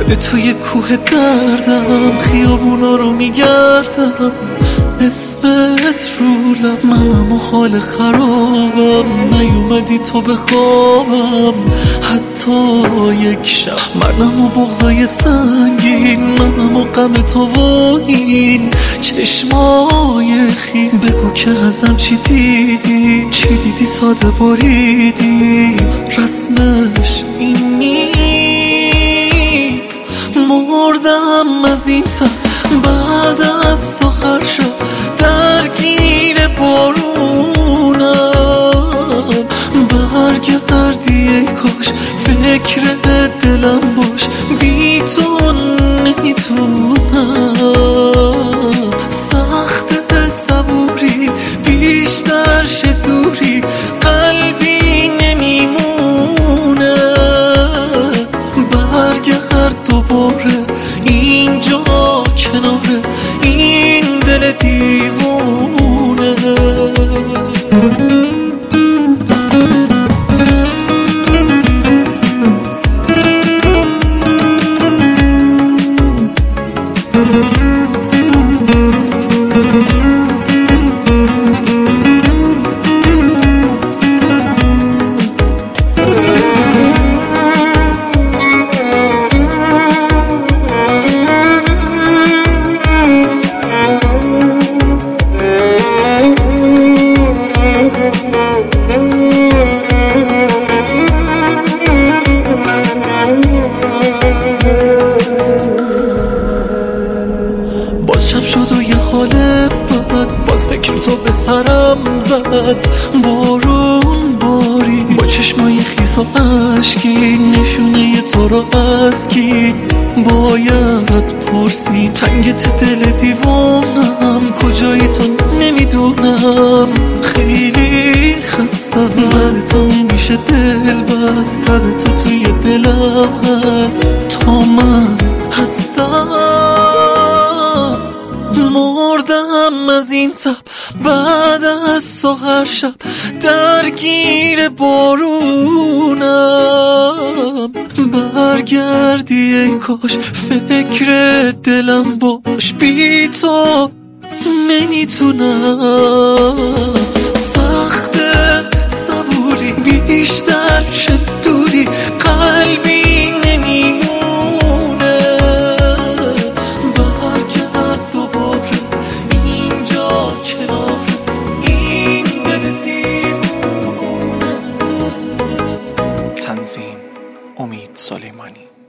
به توی کوه دردم خیابونا رو میگردم، اسمت رو لب، منم و حال خرابم، نیومدی تو به خوابم حتی یک شب، منم و بغضای سنگین، منم و غم تو و این چشمای خیس. بگو که ازم چی دیدی، چی دیدی ساده بریدی، رسمش این نیست. مردم از این تب بعد از تو هر شب درگیر بارونم، برگردی ای کاش فکر دلم باش، بی تو نمیتونم. سخت صبوری بیشتر شه دوری، قلبی نمیمونه، برگرد دوباره اینجا کنار این دل دیوونه. باز شب شد و یه حال بد، باز فکر تو به سرم زد، بارون باری با چشمای خیس و عشقی، نشونه تو رو از کی باید پرسی، تنگت دل دیوانم، کجایی تو نمیدونم، خیلی خستم، بعد تو نمیشه دل بست، تب تو توی دلم هست تا من هستم. مردم از این تب بعد از تو هر شب درگیر بارونم، برگردی ای کاش فکر دلم باش، بی تو نمیتونم. سخت صبوری بیشتر شد دوری، قلبی نمیمونه، برگرد دوباره اینجا کنار این دل دیوونه. تنظیم: امید سلیمانی.